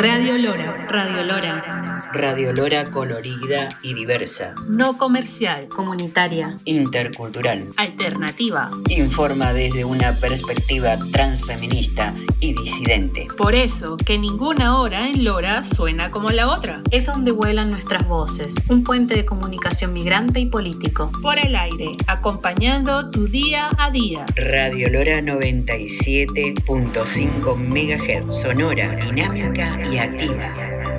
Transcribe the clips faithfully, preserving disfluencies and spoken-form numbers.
Radio Lora. Radio Lora. Radio Lora colorida y diversa. No comercial. Comunitaria. Intercultural. Alternativa. Informa desde una perspectiva transfeminista y disidente. Por eso, que ninguna hora en Lora suena como la otra. Es donde vuelan nuestras voces. Un puente de comunicación migrante y político. Por el aire, acompañando tu día a día. Radio Lora noventa y siete punto cinco megahertz. Sonora, dinámica y activa.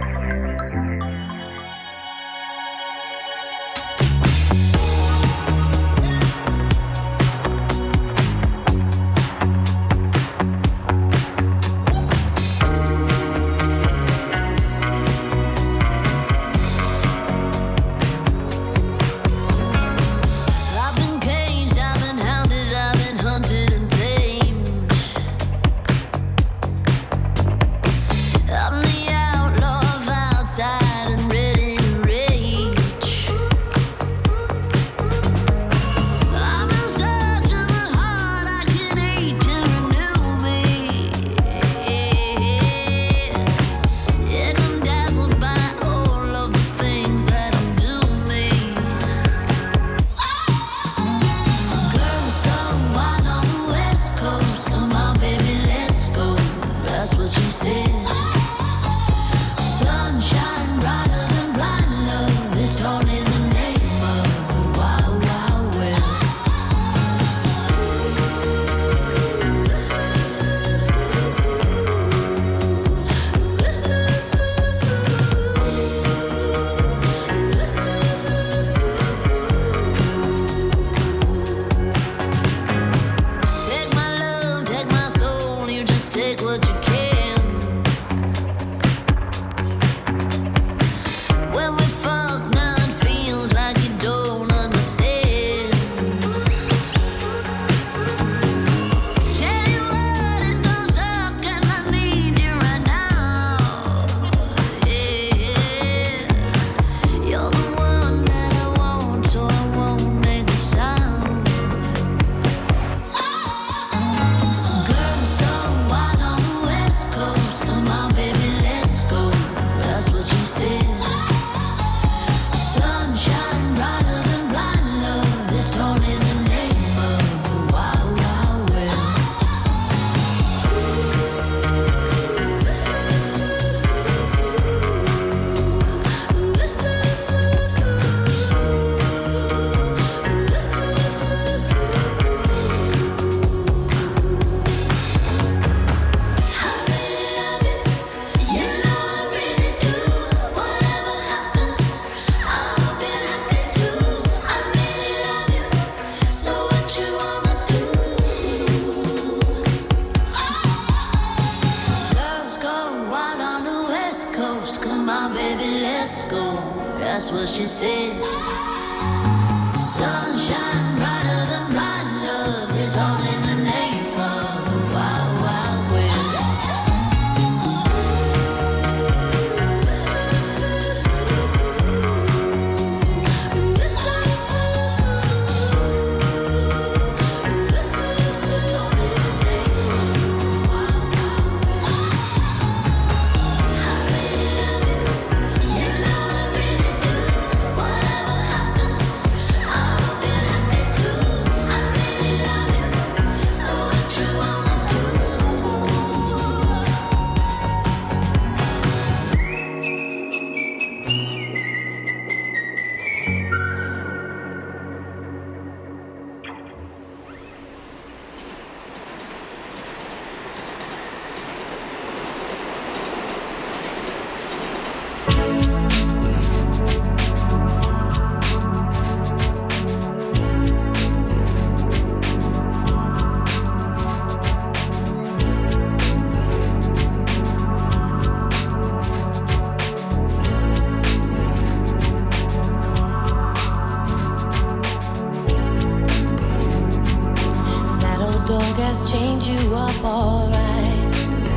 Change you up alright.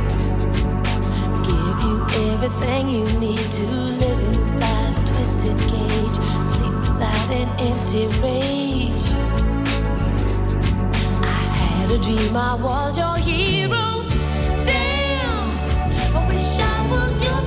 Give you everything you need to live inside a twisted cage. Sleep beside an empty rage. I had a dream I was your hero. Damn, I wish I was your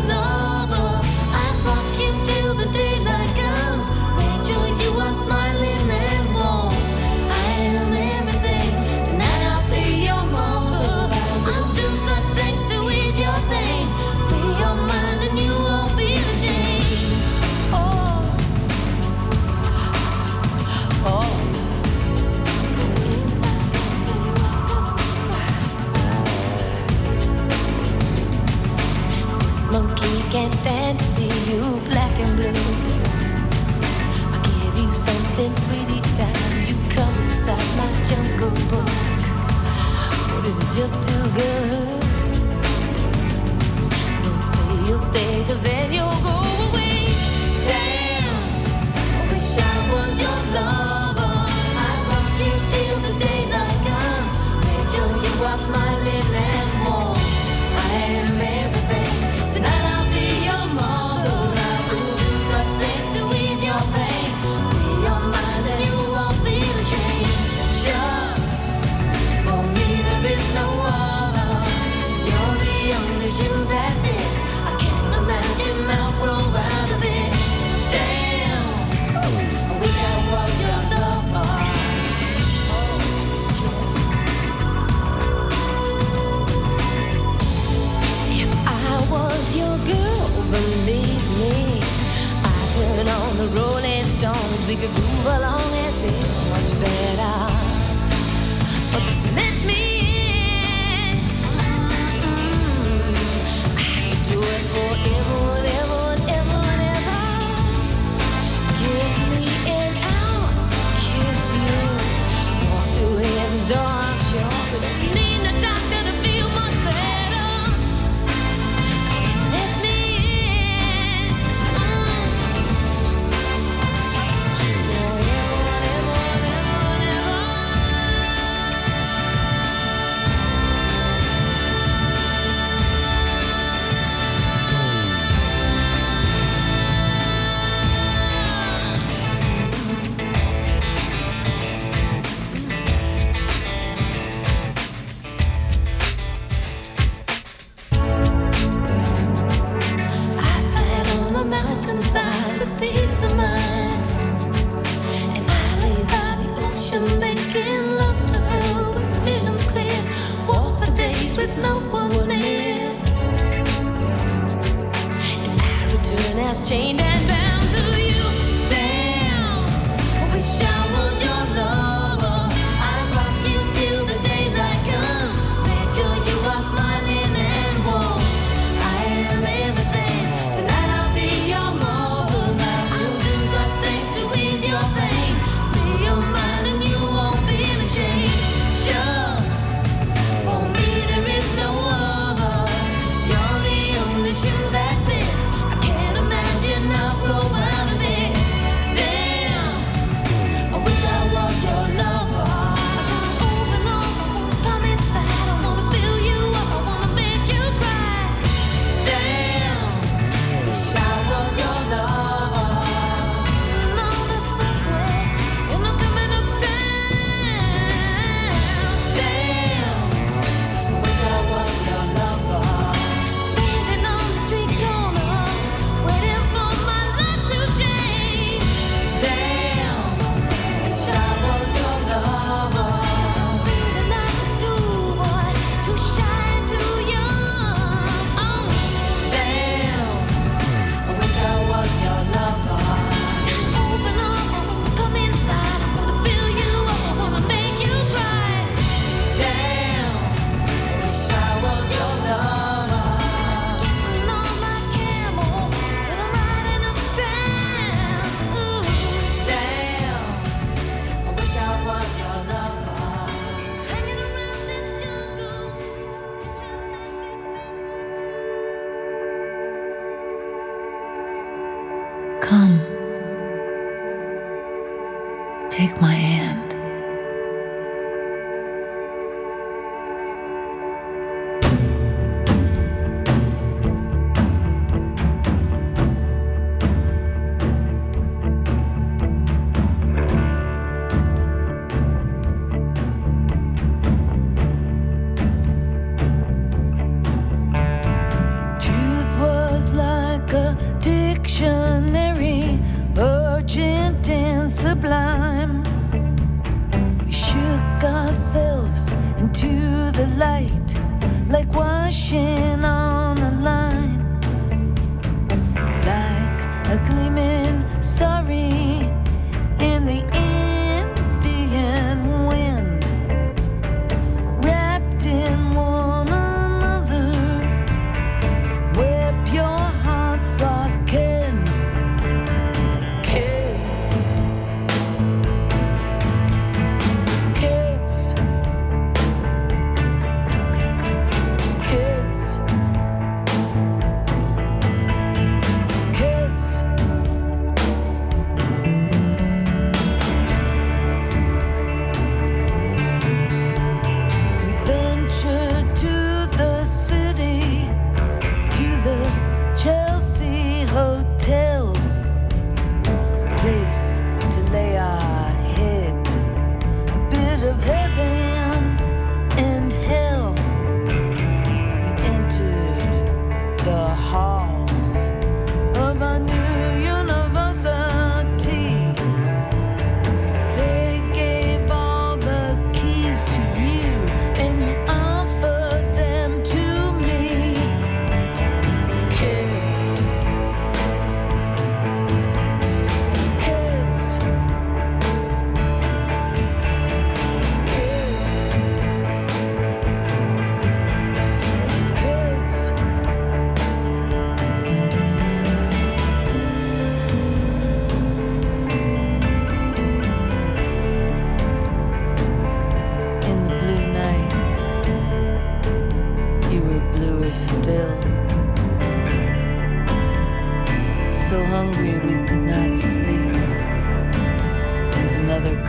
turn on the Rolling Stones. We could groove along and feel much better. But let me in. Mm-hmm. I could do it forever and ever and ever and ever. Give me an hour to kiss you. Walk through heaven's door, I'm sure. We don't need a doctor to feel much better. Let me in. Mountainside with peace of mind, and I lay by the ocean making love to her with visions clear. Walk for days with no one near, and I return as chained and bound to you. Damn, I wish I was your lover. I'd rock you till the daylight comes. Make sure you are smiling and warm. I am everything. Your mother, now you'll do such things to ease your pain. Free your mind and you won't feel ashamed. Sure, for me there is no other. You're the only shoe that fits. I can't imagine I'll grow out of it. Damn, I wish I was your lover. Open up, I wanna come inside. I wanna fill you up, I wanna make you cry. Damn, wish I was your lover. No, that's so great. And I'm coming up down. Damn, wish I was your lover. Standing on the street corner, waiting for my life to change. Damn, wish I was your lover. Feeling like a schoolboy, too shy and too young. Oh, damn, I wish I was your lover. Open up, come inside. I'm gonna fill you up, I'm gonna make you cry. Damn, wish I was your lover. Getting on my camel, but I'm riding up down. Ooh, damn, I wish I was your lover. Hanging around this jungle, wishing that this Come, take my hand. Truth was like a dictionary, urgent and sublime. We shook ourselves into the light, like washing on a line, like a gleaming sorry in the Indian wind, wrapped in one another, where pure hearts are kin. Kids, kids, kids, kids.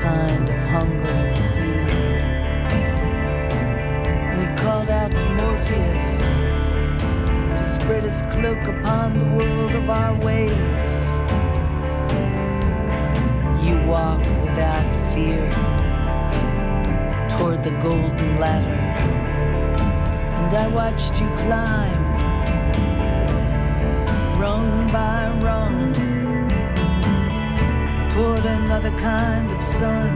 kind of hunger and seed. We called out to Morpheus to spread his cloak upon the world of our ways. You walked without fear toward the golden ladder, and I watched you climb, rung by rung, toward another kind of sun.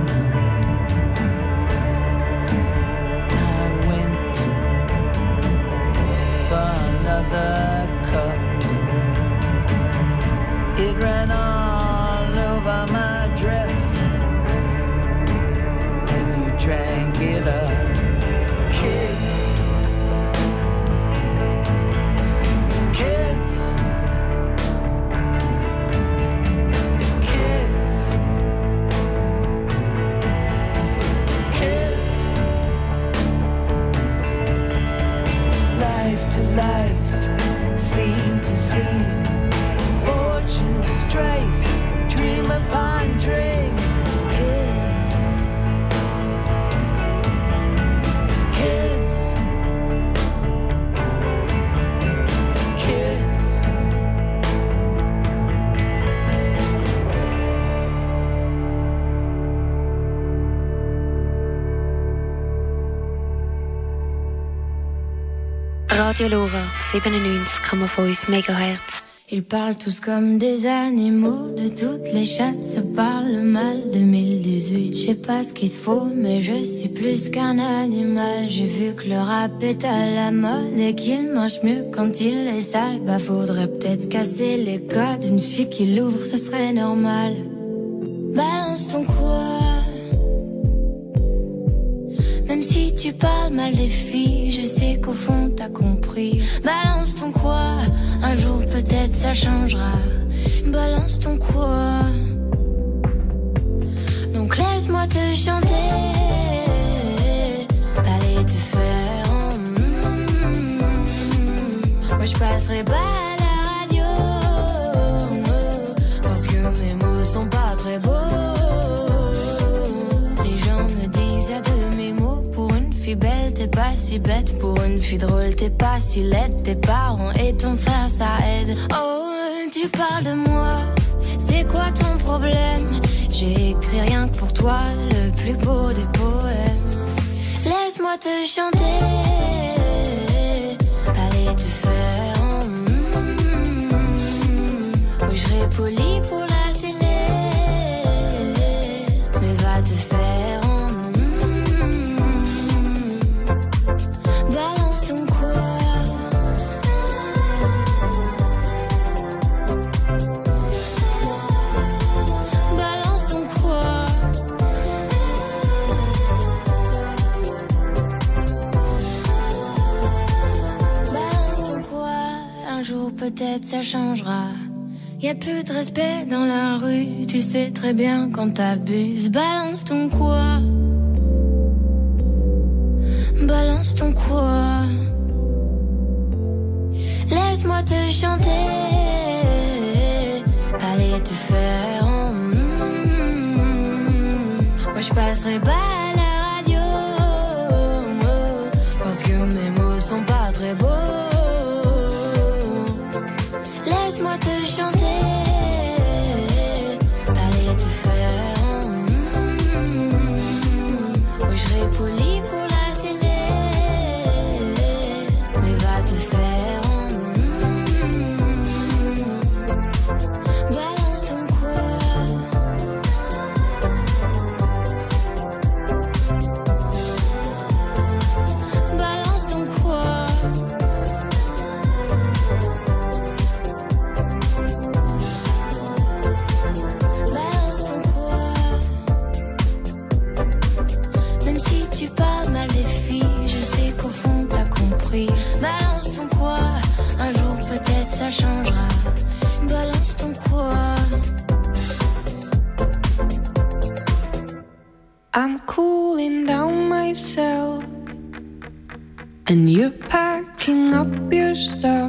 I went for another cup. It ran all over my dress, and you drank it up. Kids, kids, kids, kids. Life to life, scene to scene, fortune, strife, dream upon dream. Kids, kids, kids. Radio Lora, siebenundneunzig Komma fünf Megahertz. Ils parlent tous comme des animaux, de toutes les chattes, ça parle mal. deux mille dix-huit, je sais pas ce qu'il te faut, mais je suis plus qu'un animal. J'ai vu que le rap est à la mode et qu'il mange mieux quand il est sale. Bah faudrait peut-être casser les codes, une fille qui l'ouvre, ce serait normal. Balance ton quoi, même si tu parles mal des filles, je sais qu'au fond t'as compris. Balance ton quoi, un jour peut-être ça changera. Balance ton quoi, donc laisse-moi te chanter. Allez te faire en mm, moi je passerai pas à la radio, parce que mes mots sont pas très beaux. Les gens me disent à demi mots, pour une fille belle t'es pas si bête, pour une fille drôle t'es pas si laide. Tes parents et ton frère ça aide. Oh tu parles de moi, c'est quoi ton problème? J'ai écrit rien que pour toi, le plus beau des poèmes. Laisse-moi te chanter, allez te faire en mm, oui je serai poli pour la télé, mais va te faire en mm, balance ton quoi. Balance ton quoi. Balance ton quoi. Un jour peut-être ça changera. Y a plus de respect dans la rue, tu sais très bien quand t'abuses. Balance ton quoi. Balance ton quoi. Laisse-moi te chanter, allez te faire en mm, moi je passerai pas à la radio, parce que mes mots sont pas très beaux. Laisse-moi te chanter, allez te faire en mm, oui je serai poli pour la télé, mais va te faire en mm, balance ton quoi. Balance ton quoi. Balance ton quoi. Même si tu parles mal des filles, je sais qu'au fond t'as compris. Balance ton quoi, un jour peut-être ça changera. Balance ton quoi. I'm cooling down myself, and you're packing up your stuff.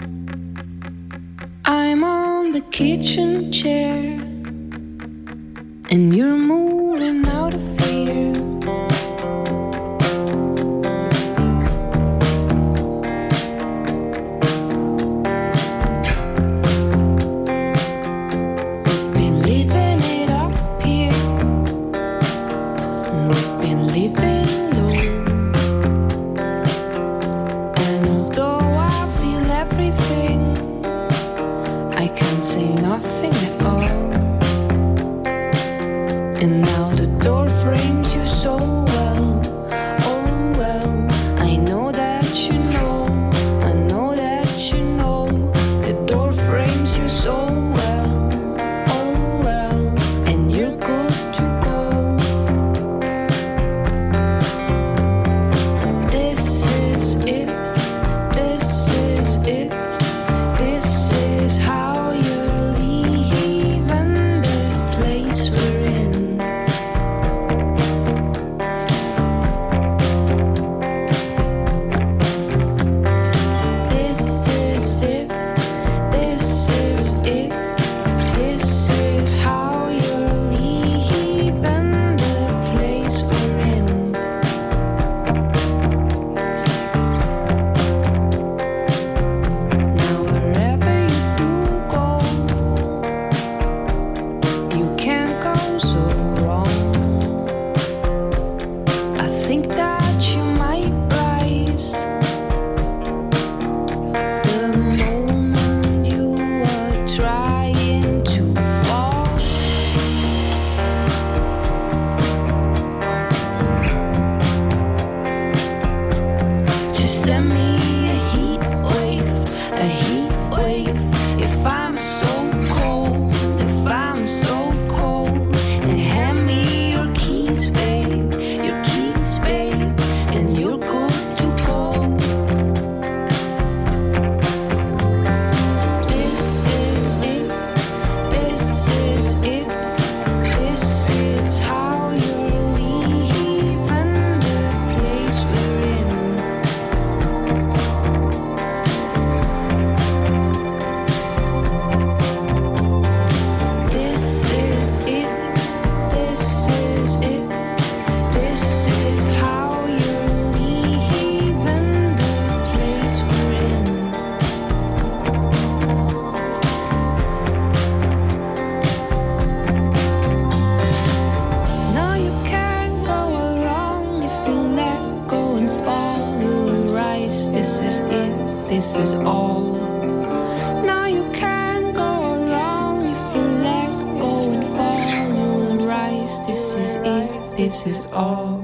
I'm on the kitchen chair, and you're moving And now the door frames you so well. Oh well, I know that you know, I know that you know. The door frames you so well. Oh well, and you're good to go. This is it, this is it, this is how you're leaving the place we're in. This is it, this is it, this is how you're leaving the place we're in. Now wherever you do go, you can't go so wrong. I think that you might rise the moment you are trying to fall. Just send me a heat wave, a heat wave. If I'm so cold, if I'm so cold, and hand me your keys, babe, your keys, babe, and you're good to go. This is it, this is it, this is how you're leaving the place we're in. This is it, this is it, this is how you're leaving the place we're in. No, you can't go wrong if you let go and fall. You will rise. This is it. This is all. No, you can't go wrong if you let go and fall. You will rise. This is it. This is all.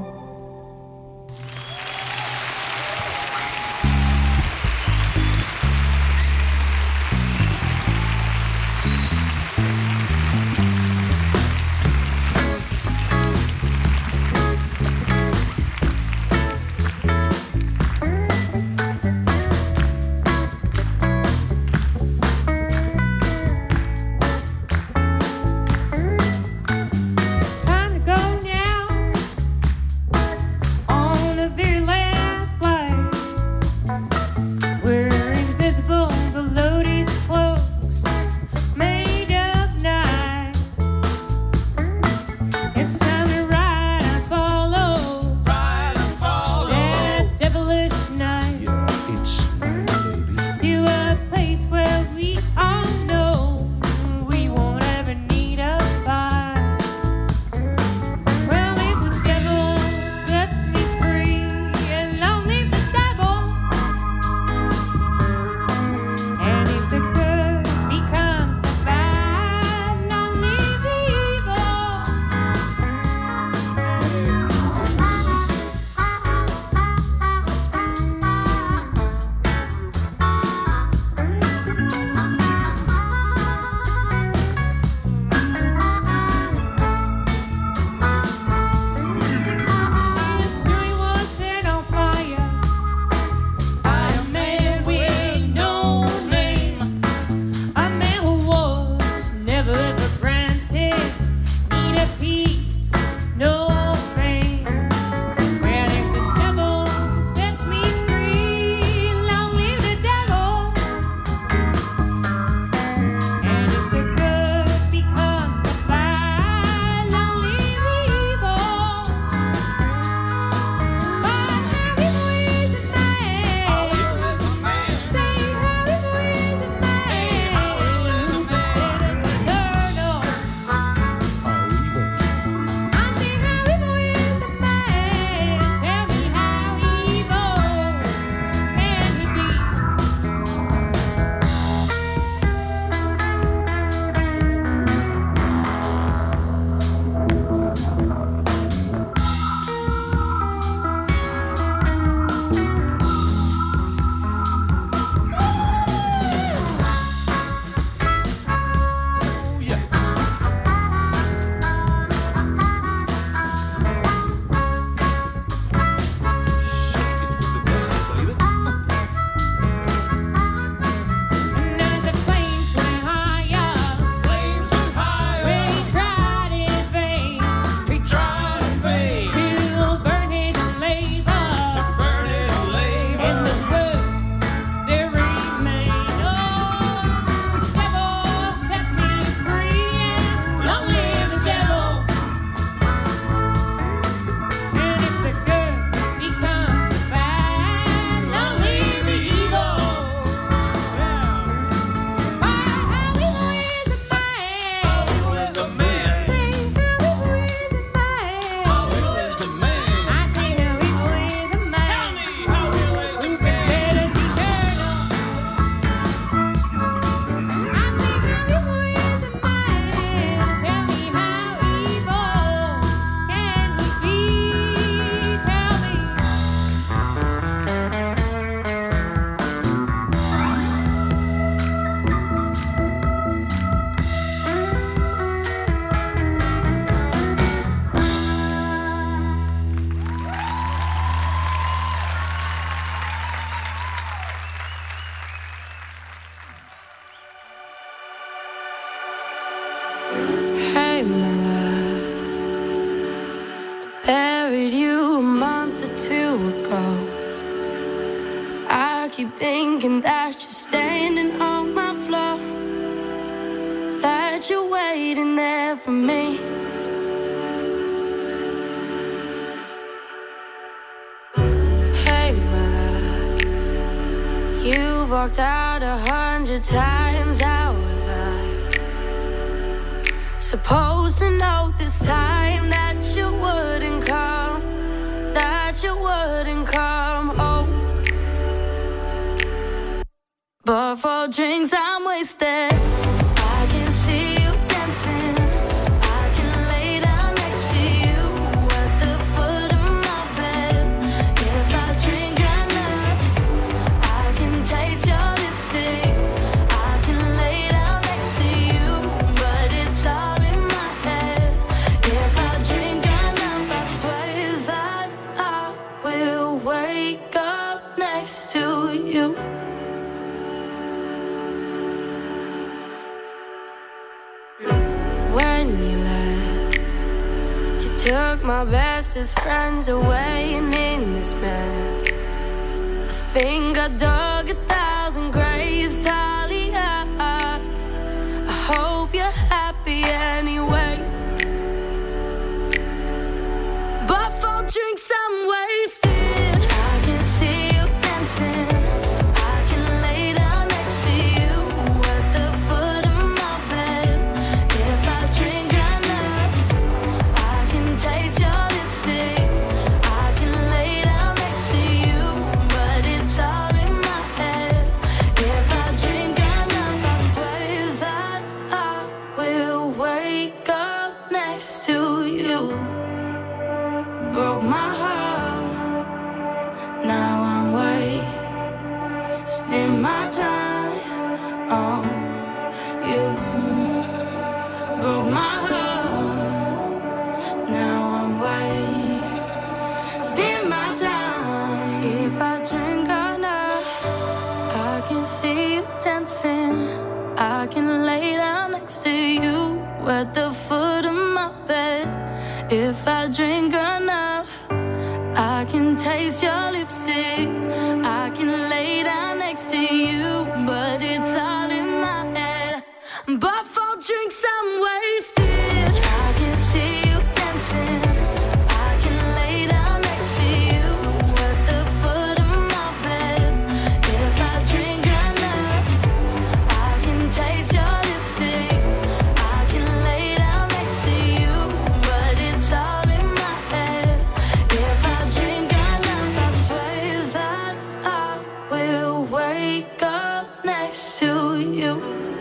Time to go now. thinking that you're standing on my floor, that you're waiting there for me. Hey, my love, you've walked out a hundred times. How was I supposed to know this time that you wouldn't come, that you wouldn't come home? But for drinks I'm wasted. I can see you dancing, I can lay down next to you at the foot of my bed. If I drink enough, I can taste your lipstick, I can lay down next to you, but it's all in my head. If I drink enough, I swear that I will wake up next to you. When you left, you took my bestest friends away, and in this mess, I think I dug a thousand graves, Talia. I hope you're happy anyway. But for drinks I'm wasted. I can see you dancing, I can lay down next to you at the foot of my bed. If I drink enough, I can taste your lipstick, I can lay down next to you, but it's all in my head. If I drink enough, I swear that I will wake up next to you. Broke my heart, now I'm wasting my time on you. Broke my heart, now I'm wasting my time. If I drink enough, I can see you dancing, I can lay down next to you at the foot of my bed. If I drink enough, I can taste your lipstick, I can lay down next to you, but it's all in my head. But for drinks I'm wasted. I can see you dancing, I can lay down next to you at the foot of my bed. If I drink enough, I can taste your lipstick, I can lay down next to you, but it's all in my head. If I drink enough, I swear that I will wake up next to you.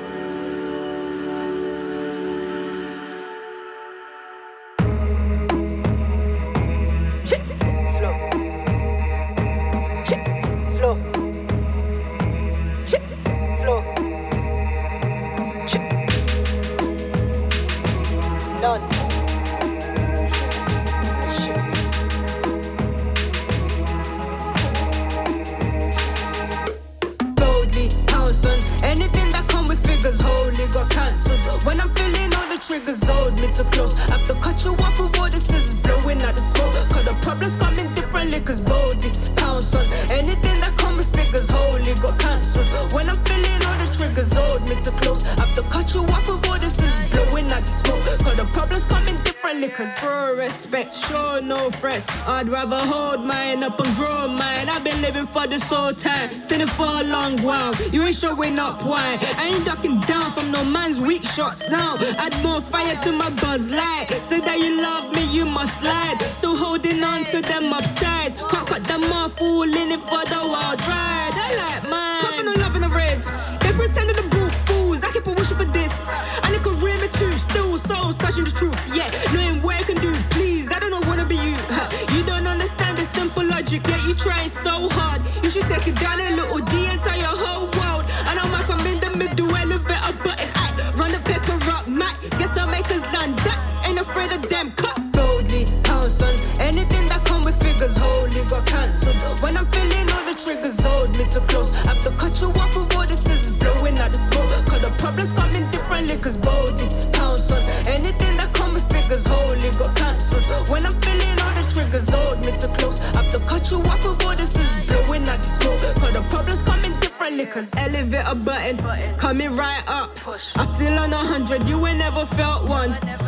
Boldly pounce on anything that come with figures. Holy got cancelled. When I'm feeling all the triggers, hold me too close. Have to cut you off with all the scissors blowing out the smoke. Cause the problems come in different liquors. Boldly pounce on anything that come with figures. Holy got cancelled. When I'm feeling all the triggers, hold me too close. Have to cut you off with all the scissors blowing out the smoke. Cause the problems come in different liquors. For respect, sure no threats. I'd rather hold mine up and grow mine. I've been living for this whole time, seen it for a long while. You ain't showing up, why? I ain't ducking down from no man's weak shots now. Add more fire to my buzz light. Say that you love me, you must lie. Still holding on to them upties. Can't cut them off, all in it for the wild ride. I like mine. Puffin' on love in a rave. They pretended to boo fools. I keep on wishing for this, and it could rim me too. Still so searching the truth. Yeah, knowing what I can do. Please, I don't know wanna be you. You don't understand the simple logic. Yeah, you trying so hard. You should take it down a little D and tell your whole world. And I'm like I'm in the middle, elevator button. I run the paper up, Mac. Guess I'll make us land that. Ain't afraid of them. Cut boldly, pounce on anything that come with figures. Holy got cancelled. When I'm feeling all the triggers, hold me too close. Have to cut you off with all the scissors blowing out the smoke. Cause the problems come in different liquors. Boldly, pounce on anything that come with figures. Holy got cancelled. When I'm feeling all the triggers, hold me too close. Have to cut you off with all the scissors blowing out the smoke. Cause the problems come in liquors. Elevator button, coming right up. I feel on a hundred, you ain't never felt one.